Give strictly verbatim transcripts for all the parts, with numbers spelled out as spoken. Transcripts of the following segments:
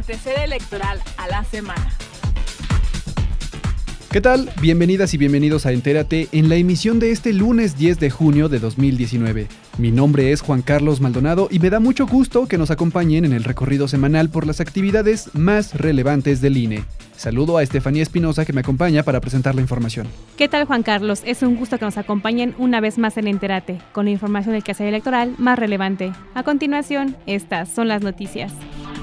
acontecer electoral a la semana. ¿Qué tal? Bienvenidas y bienvenidos a Entérate en la emisión de este lunes diez de junio de dos mil diecinueve. Mi nombre es Juan Carlos Maldonado y me da mucho gusto que nos acompañen en el recorrido semanal por las actividades más relevantes del I N E. Saludo a Estefanía Espinosa que me acompaña para presentar la información. ¿Qué tal, Juan Carlos? Es un gusto que nos acompañen una vez más en Entérate, con la información del quehacer electoral más relevante. A continuación, estas son las noticias.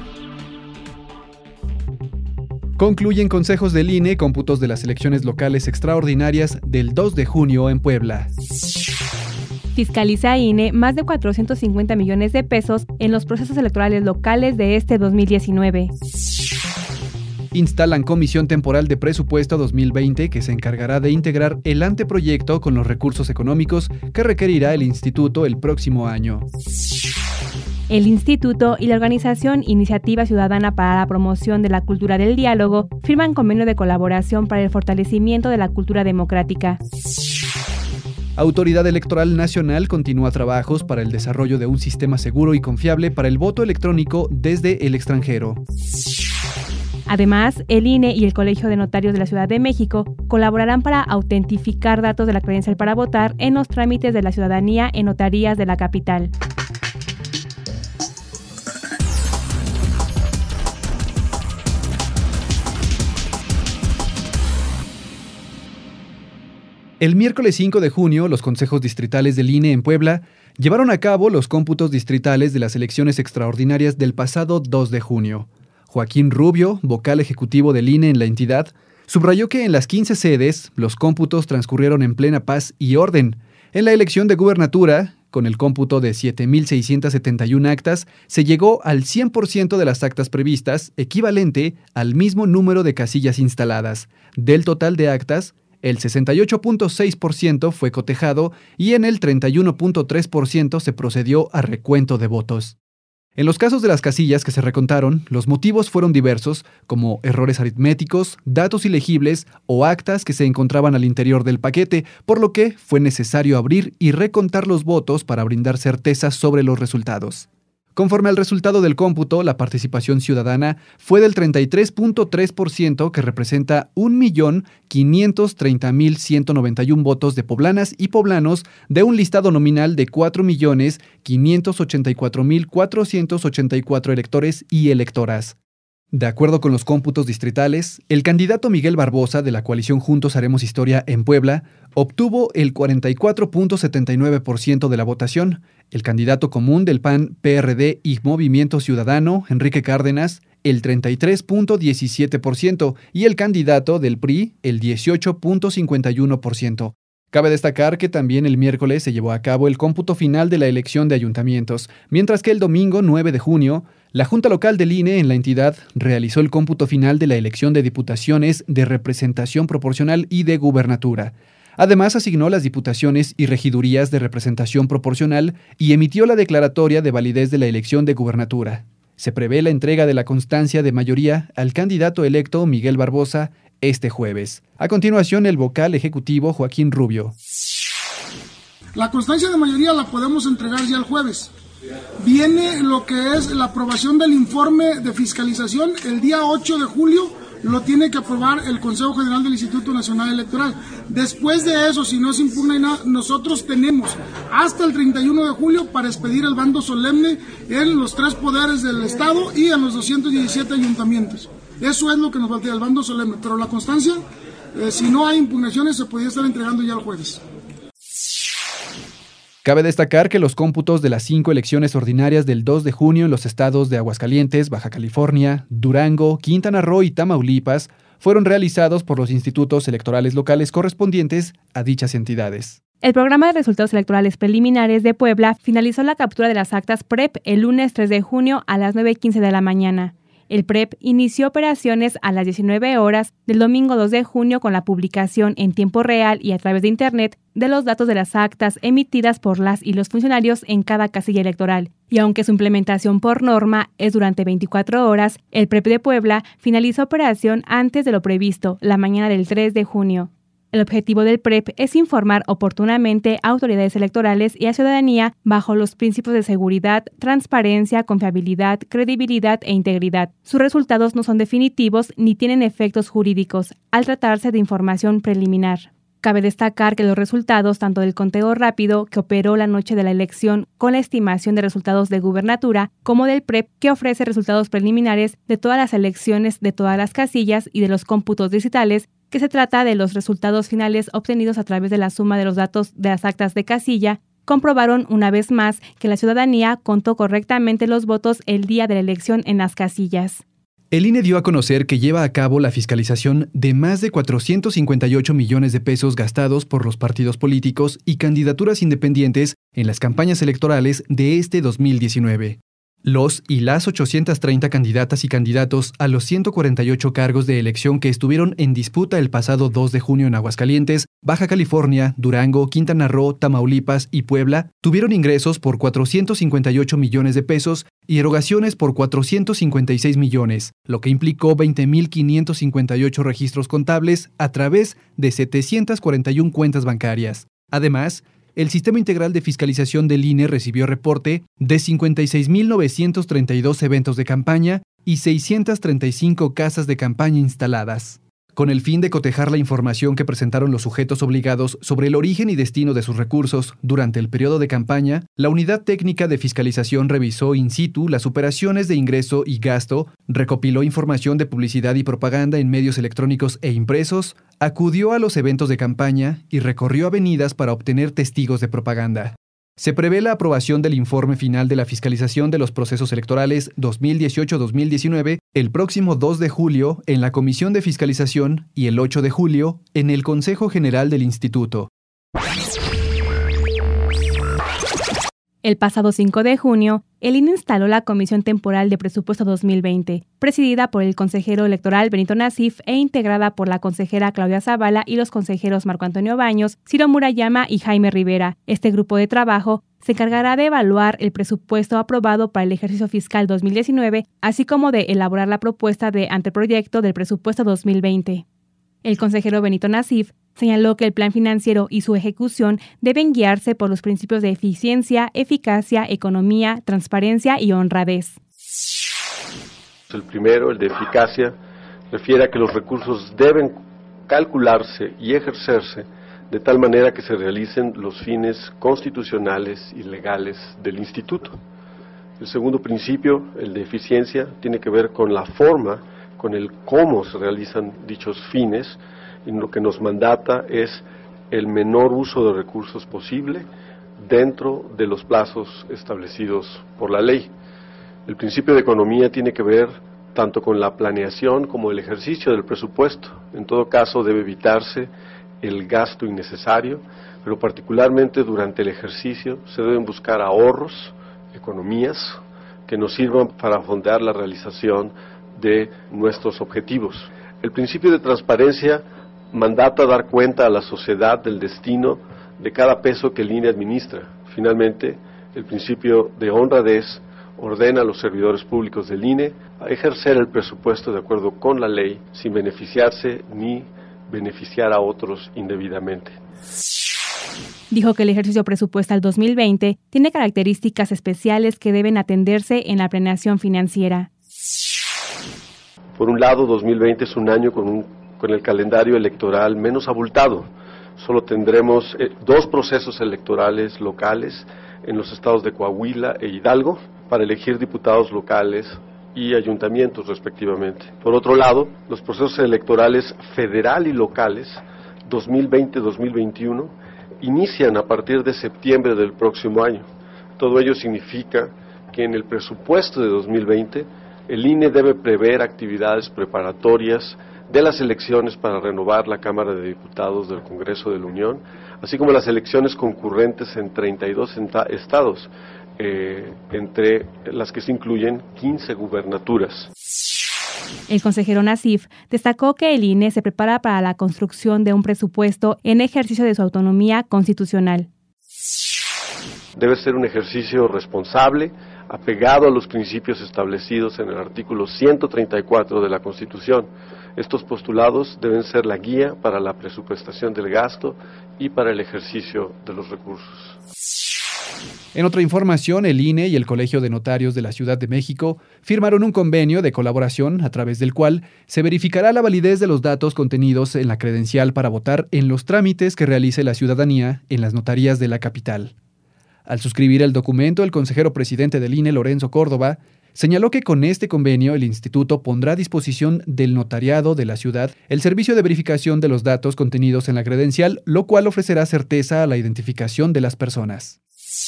Concluyen consejos del I N E cómputos de las elecciones locales extraordinarias del dos de junio en Puebla. Fiscaliza I N E más de cuatrocientos cincuenta millones de pesos en los procesos electorales locales de este dos mil diecinueve. Instalan Comisión Temporal de Presupuesto dos mil veinte que se encargará de integrar el anteproyecto con los recursos económicos que requerirá el instituto el próximo año. El Instituto y la organización Iniciativa Ciudadana para la Promoción de la Cultura del Diálogo firman convenio de colaboración para el fortalecimiento de la cultura democrática. Autoridad Electoral Nacional continúa trabajos para el desarrollo de un sistema seguro y confiable para el voto electrónico desde el extranjero. Además, el I N E y el Colegio de Notarios de la Ciudad de México colaborarán para autentificar datos de la credencial para votar en los trámites de la ciudadanía en notarías de la capital. El miércoles cinco de junio, los consejos distritales del I N E en Puebla llevaron a cabo los cómputos distritales de las elecciones extraordinarias del pasado dos de junio. Joaquín Rubio, vocal ejecutivo del I N E en la entidad, subrayó que en las quince sedes los cómputos transcurrieron en plena paz y orden. En la elección de gubernatura, con el cómputo de siete mil seiscientas setenta y una actas, se llegó al cien por ciento de las actas previstas, equivalente al mismo número de casillas instaladas. Del total de actas, el sesenta y ocho punto seis por ciento fue cotejado y en el treinta y uno punto tres por ciento se procedió a recuento de votos. En los casos de las casillas que se recontaron, los motivos fueron diversos, como errores aritméticos, datos ilegibles o actas que se encontraban al interior del paquete, por lo que fue necesario abrir y recontar los votos para brindar certeza sobre los resultados. Conforme al resultado del cómputo, la participación ciudadana fue del treinta y tres punto tres por ciento, que representa un millón quinientos treinta mil ciento noventa y uno votos de poblanas y poblanos de un listado nominal de cuatro millones quinientos ochenta y cuatro mil cuatrocientos ochenta y cuatro electores y electoras. De acuerdo con los cómputos distritales, el candidato Miguel Barbosa de la coalición Juntos Haremos Historia en Puebla obtuvo el cuarenta y cuatro punto setenta y nueve por ciento de la votación, el candidato común del P A N, P R D y Movimiento Ciudadano, Enrique Cárdenas, el treinta y tres punto diecisiete por ciento y el candidato del P R I, el dieciocho punto cincuenta y uno por ciento. Cabe destacar que también el miércoles se llevó a cabo el cómputo final de la elección de ayuntamientos, mientras que el domingo nueve de junio, la Junta Local del I N E en la entidad realizó el cómputo final de la elección de diputaciones de representación proporcional y de gubernatura. Además, asignó las diputaciones y regidurías de representación proporcional y emitió la declaratoria de validez de la elección de gubernatura. Se prevé la entrega de la constancia de mayoría al candidato electo Miguel Barbosa este jueves. A continuación, el vocal ejecutivo Joaquín Rubio. La constancia de mayoría la podemos entregar ya el jueves. Viene lo que es la aprobación del informe de fiscalización. El día ocho de julio lo tiene que aprobar el Consejo General del Instituto Nacional Electoral. Después de eso, si no se impugna y nada, nosotros tenemos hasta el treinta y uno de julio para expedir el bando solemne en los tres poderes del Estado y en los doscientos diecisiete ayuntamientos. Eso es lo que nos falta, el bando solemne. Pero la constancia, eh, si no hay impugnaciones, se podría estar entregando ya el jueves. Cabe destacar que los cómputos de las cinco elecciones ordinarias del dos de junio en los estados de Aguascalientes, Baja California, Durango, Quintana Roo y Tamaulipas fueron realizados por los institutos electorales locales correspondientes a dichas entidades. El programa de resultados electorales preliminares de Puebla finalizó la captura de las actas P R E P el lunes tres de junio a las nueve quince de la mañana. El P R E P inició operaciones a las diecinueve horas del domingo dos de junio con la publicación en tiempo real y a través de Internet de los datos de las actas emitidas por las y los funcionarios en cada casilla electoral. Y aunque su implementación por norma es durante veinticuatro horas, el P R E P de Puebla finalizó operación antes de lo previsto, la mañana del tres de junio. El objetivo del P R E P es informar oportunamente a autoridades electorales y a ciudadanía bajo los principios de seguridad, transparencia, confiabilidad, credibilidad e integridad. Sus resultados no son definitivos ni tienen efectos jurídicos, al tratarse de información preliminar. Cabe destacar que los resultados tanto del conteo rápido, que operó la noche de la elección con la estimación de resultados de gubernatura, como del P R E P, que ofrece resultados preliminares de todas las elecciones de todas las casillas y de los cómputos digitales, que se trata de los resultados finales obtenidos a través de la suma de los datos de las actas de casilla, comprobaron una vez más que la ciudadanía contó correctamente los votos el día de la elección en las casillas. El I N E dio a conocer que lleva a cabo la fiscalización de más de cuatrocientos cincuenta y ocho millones de pesos gastados por los partidos políticos y candidaturas independientes en las campañas electorales de este dos mil diecinueve. Los y las ochocientas treinta candidatas y candidatos a los ciento cuarenta y ocho cargos de elección que estuvieron en disputa el pasado dos de junio en Aguascalientes, Baja California, Durango, Quintana Roo, Tamaulipas y Puebla tuvieron ingresos por cuatrocientos cincuenta y ocho millones de pesos y erogaciones por cuatrocientos cincuenta y seis millones, lo que implicó veinte mil quinientos cincuenta y ocho registros contables a través de setecientas cuarenta y una cuentas bancarias. Además, el Sistema Integral de Fiscalización del I N E recibió reporte de cincuenta y seis mil novecientos treinta y dos eventos de campaña y seiscientas treinta y cinco casas de campaña instaladas. Con el fin de cotejar la información que presentaron los sujetos obligados sobre el origen y destino de sus recursos durante el periodo de campaña, la Unidad Técnica de Fiscalización revisó in situ las operaciones de ingreso y gasto, recopiló información de publicidad y propaganda en medios electrónicos e impresos, acudió a los eventos de campaña y recorrió avenidas para obtener testigos de propaganda. Se prevé la aprobación del informe final de la fiscalización de los procesos electorales dos mil dieciocho a dos mil diecinueve el próximo dos de julio en la Comisión de Fiscalización y el ocho de julio en el Consejo General del Instituto. El pasado cinco de junio, el I N E instaló la Comisión Temporal de Presupuesto dos mil veinte, presidida por el consejero electoral Benito Nasif e integrada por la consejera Claudia Zavala y los consejeros Marco Antonio Baños, Ciro Murayama y Jaime Rivera. Este grupo de trabajo se encargará de evaluar el presupuesto aprobado para el ejercicio fiscal dos mil diecinueve, así como de elaborar la propuesta de anteproyecto del presupuesto dos mil veinte. El consejero Benito Nasif señaló que el plan financiero y su ejecución deben guiarse por los principios de eficiencia, eficacia, economía, transparencia y honradez. El primero, el de eficacia, refiere a que los recursos deben calcularse y ejercerse de tal manera que se realicen los fines constitucionales y legales del instituto. El segundo principio, el de eficiencia, tiene que ver con la forma, con el cómo se realizan dichos fines, y lo que nos mandata es el menor uso de recursos posible dentro de los plazos establecidos por la ley. El principio de economía tiene que ver tanto con la planeación como el ejercicio del presupuesto. En todo caso, debe evitarse el gasto innecesario, pero particularmente durante el ejercicio se deben buscar ahorros, economías, que nos sirvan para fondear la realización de nuestros objetivos. El principio de transparencia mandata dar cuenta a la sociedad del destino de cada peso que el I N E administra. Finalmente, el principio de honradez ordena a los servidores públicos del I N E a ejercer el presupuesto de acuerdo con la ley sin beneficiarse ni beneficiar a otros indebidamente. Dijo que el ejercicio presupuestal dos mil veinte tiene características especiales que deben atenderse en la planeación financiera. Por un lado, dos mil veinte es un año con, un, con el calendario electoral menos abultado. Solo tendremos eh, dos procesos electorales locales en los estados de Coahuila e Hidalgo para elegir diputados locales y ayuntamientos respectivamente. Por otro lado, los procesos electorales federal y locales dos mil veinte a dos mil veintiuno inician a partir de septiembre del próximo año. Todo ello significa que en el presupuesto de dos mil veinte el I N E debe prever actividades preparatorias de las elecciones para renovar la Cámara de Diputados del Congreso de la Unión, así como las elecciones concurrentes en treinta y dos estados, eh, entre las que se incluyen quince gubernaturas. El consejero Nasif destacó que el I N E se prepara para la construcción de un presupuesto en ejercicio de su autonomía constitucional. Debe ser un ejercicio responsable, apegado a los principios establecidos en el artículo ciento treinta y cuatro de la Constitución. Estos postulados deben ser la guía para la presupuestación del gasto y para el ejercicio de los recursos. En otra información, el I N E y el Colegio de Notarios de la Ciudad de México firmaron un convenio de colaboración a través del cual se verificará la validez de los datos contenidos en la credencial para votar en los trámites que realice la ciudadanía en las notarías de la capital. Al suscribir el documento, el consejero presidente del I N E, Lorenzo Córdoba, señaló que con este convenio el instituto pondrá a disposición del notariado de la ciudad el servicio de verificación de los datos contenidos en la credencial, lo cual ofrecerá certeza a la identificación de las personas.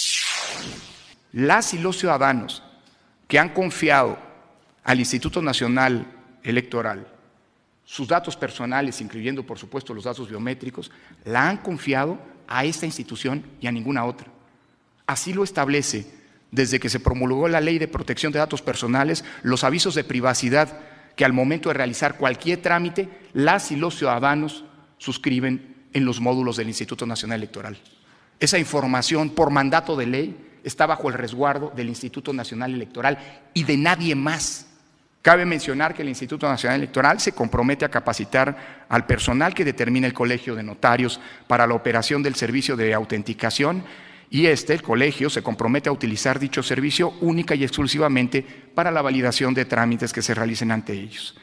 Las y los ciudadanos que han confiado al Instituto Nacional Electoral sus datos personales, incluyendo por supuesto los datos biométricos, la han confiado a esta institución y a ninguna otra. Así lo establece desde que se promulgó la Ley de Protección de Datos Personales, los avisos de privacidad que al momento de realizar cualquier trámite, las y los ciudadanos suscriben en los módulos del Instituto Nacional Electoral. Esa información, por mandato de ley, está bajo el resguardo del Instituto Nacional Electoral y de nadie más. Cabe mencionar que el Instituto Nacional Electoral se compromete a capacitar al personal que determina el Colegio de Notarios para la operación del servicio de autenticación y este, el colegio, se compromete a utilizar dicho servicio única y exclusivamente para la validación de trámites que se realicen ante ellos.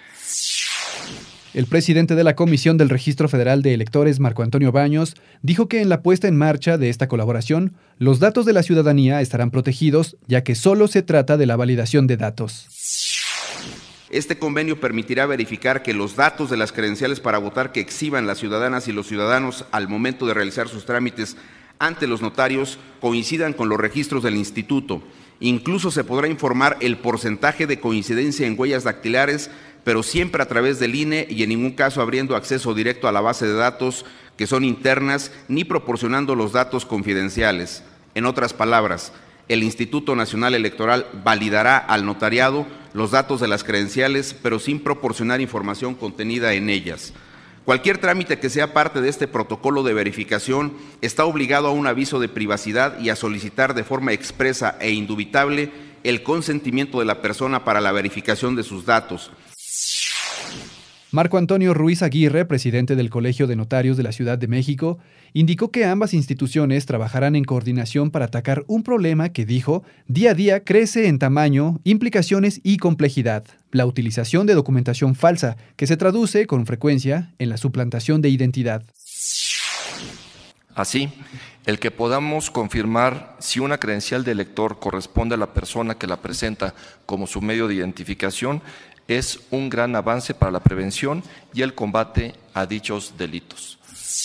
El presidente de la Comisión del Registro Federal de Electores, Marco Antonio Baños, dijo que en la puesta en marcha de esta colaboración, los datos de la ciudadanía estarán protegidos, ya que solo se trata de la validación de datos. Este convenio permitirá verificar que los datos de las credenciales para votar que exhiban las ciudadanas y los ciudadanos al momento de realizar sus trámites ante los notarios coincidan con los registros del instituto. Incluso se podrá informar el porcentaje de coincidencia en huellas dactilares, pero siempre a través del I N E y en ningún caso abriendo acceso directo a la base de datos que son internas ni proporcionando los datos confidenciales. En otras palabras, el Instituto Nacional Electoral validará al notariado los datos de las credenciales, pero sin proporcionar información contenida en ellas. Cualquier trámite que sea parte de este protocolo de verificación está obligado a un aviso de privacidad y a solicitar de forma expresa e indubitable el consentimiento de la persona para la verificación de sus datos. Marco Antonio Ruiz Aguirre, presidente del Colegio de Notarios de la Ciudad de México, indicó que ambas instituciones trabajarán en coordinación para atacar un problema que, dijo, día a día crece en tamaño, implicaciones y complejidad: la utilización de documentación falsa, que se traduce con frecuencia en la suplantación de identidad. Así, el que podamos confirmar si una credencial de elector corresponde a la persona que la presenta como su medio de identificación es un gran avance para la prevención y el combate a dichos delitos.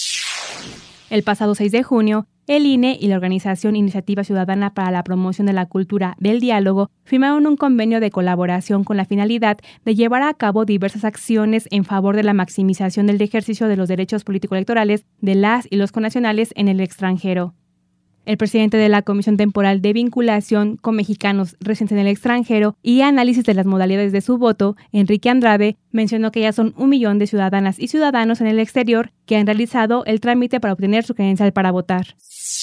El pasado seis de junio, el I N E y la organización Iniciativa Ciudadana para la Promoción de la Cultura del Diálogo firmaron un convenio de colaboración con la finalidad de llevar a cabo diversas acciones en favor de la maximización del ejercicio de los derechos político-electorales de las y los connacionales en el extranjero. El presidente de la Comisión Temporal de Vinculación con Mexicanos Residentes en el Extranjero y Análisis de las Modalidades de su Voto, Enrique Andrade, mencionó que ya son un millón de ciudadanas y ciudadanos en el exterior que han realizado el trámite para obtener su credencial para votar.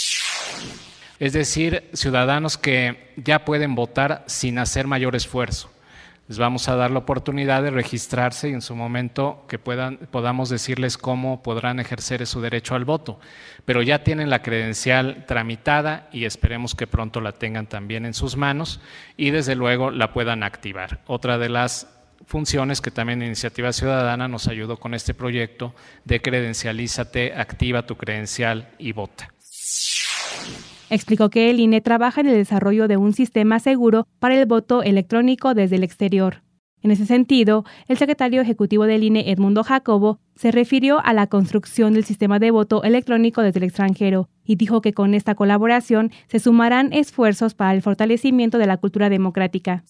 Es decir, ciudadanos que ya pueden votar sin hacer mayor esfuerzo. Les vamos a dar la oportunidad de registrarse y en su momento que puedan, podamos decirles cómo podrán ejercer su derecho al voto. Pero ya tienen la credencial tramitada y esperemos que pronto la tengan también en sus manos y desde luego la puedan activar. Otra de las funciones que también Iniciativa Ciudadana nos ayudó con este proyecto de Credencialízate, activa tu credencial y vota. Explicó que el I N E trabaja en el desarrollo de un sistema seguro para el voto electrónico desde el exterior. En ese sentido, el secretario ejecutivo del I N E, Edmundo Jacobo, se refirió a la construcción del sistema de voto electrónico desde el extranjero y dijo que con esta colaboración se sumarán esfuerzos para el fortalecimiento de la cultura democrática.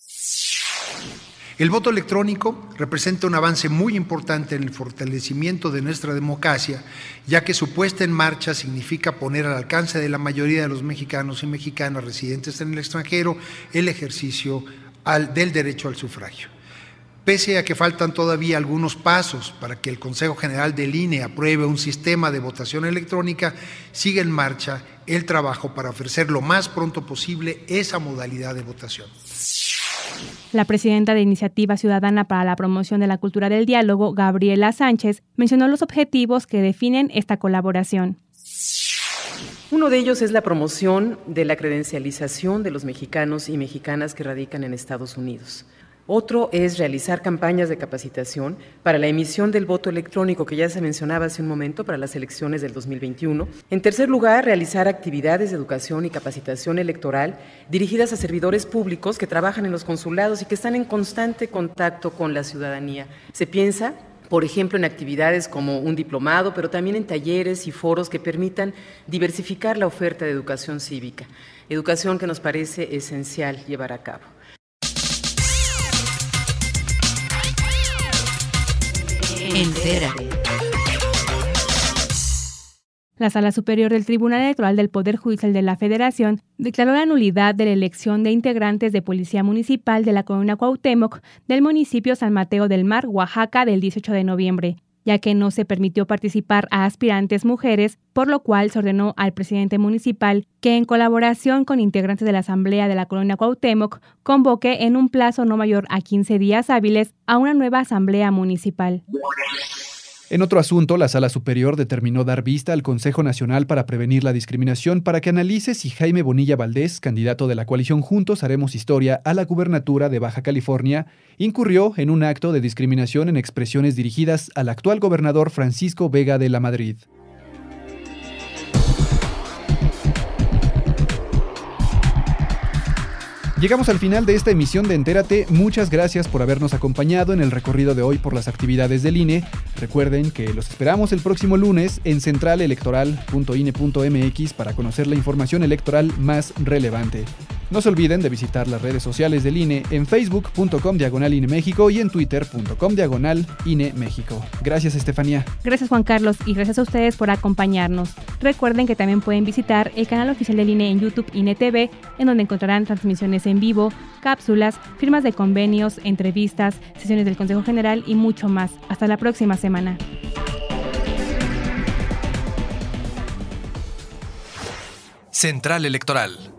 El voto electrónico representa un avance muy importante en el fortalecimiento de nuestra democracia, ya que su puesta en marcha significa poner al alcance de la mayoría de los mexicanos y mexicanas residentes en el extranjero el ejercicio al, del derecho al sufragio. Pese a que faltan todavía algunos pasos para que el Consejo General del I N E apruebe un sistema de votación electrónica, sigue en marcha el trabajo para ofrecer lo más pronto posible esa modalidad de votación. La presidenta de Iniciativa Ciudadana para la Promoción de la Cultura del Diálogo, Gabriela Sánchez, mencionó los objetivos que definen esta colaboración. Uno de ellos es la promoción de la credencialización de los mexicanos y mexicanas que radican en Estados Unidos. Otro es realizar campañas de capacitación para la emisión del voto electrónico, que ya se mencionaba hace un momento, para las elecciones del dos mil veintiuno. En tercer lugar, realizar actividades de educación y capacitación electoral dirigidas a servidores públicos que trabajan en los consulados y que están en constante contacto con la ciudadanía. Se piensa, por ejemplo, en actividades como un diplomado, pero también en talleres y foros que permitan diversificar la oferta de educación cívica, educación que nos parece esencial llevar a cabo. Entérate. La Sala Superior del Tribunal Electoral del Poder Judicial de la Federación declaró la nulidad de la elección de integrantes de Policía Municipal de la Colonia Cuauhtémoc del municipio San Mateo del Mar, Oaxaca, del dieciocho de noviembre, ya que no se permitió participar a aspirantes mujeres, por lo cual se ordenó al presidente municipal que, en colaboración con integrantes de la Asamblea de la Colonia Cuauhtémoc, convoque en un plazo no mayor a quince días hábiles a una nueva Asamblea Municipal. En otro asunto, la Sala Superior determinó dar vista al Consejo Nacional para Prevenir la Discriminación para que analice si Jaime Bonilla Valdés, candidato de la coalición Juntos Haremos Historia a la gubernatura de Baja California, incurrió en un acto de discriminación en expresiones dirigidas al actual gobernador Francisco Vega de la Madrid. Llegamos al final de esta emisión de Entérate. Muchas gracias por habernos acompañado en el recorrido de hoy por las actividades del I N E. Recuerden que los esperamos el próximo lunes en central electoral punto i n e punto m x para conocer la información electoral más relevante. No se olviden de visitar las redes sociales del I N E en facebook punto com diagonal I N E México y en twitter punto com diagonal I N E México. Gracias, Estefanía. Gracias, Juan Carlos, y gracias a ustedes por acompañarnos. Recuerden que también pueden visitar el canal oficial del I N E en YouTube I N E T V, en donde encontrarán transmisiones en vivo, cápsulas, firmas de convenios, entrevistas, sesiones del Consejo General y mucho más. Hasta la próxima semana. Central Electoral.